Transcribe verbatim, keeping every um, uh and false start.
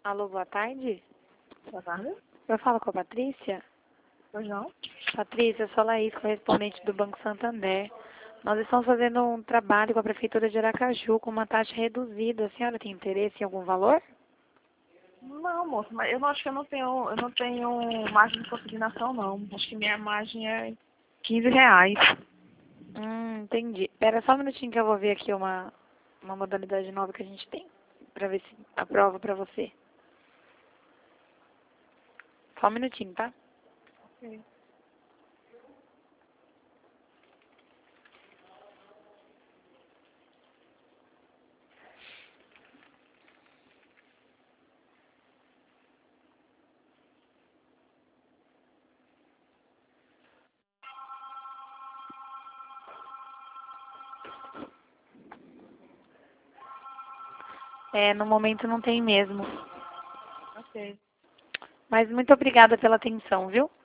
Alô, boa tarde. Boa tarde. Eu falo com a Patrícia. Pois não? Patrícia, eu sou a Laís, correspondente do Banco Santander. Nós estamos fazendo um trabalho com a Prefeitura de Aracaju com uma taxa reduzida. A senhora tem interesse em algum valor? Não, moço, mas eu não acho que eu não tenho, eu não tenho margem de consignação, não. Acho que minha margem é quinze reais. Hum, entendi. Espera só um minutinho que eu vou ver aqui uma, uma modalidade nova que a gente tem. Pra ver se aprova pra você. Só um minutinho, tá? Ok. É, no momento não tem mesmo. Ok. Mas muito obrigada pela atenção, viu?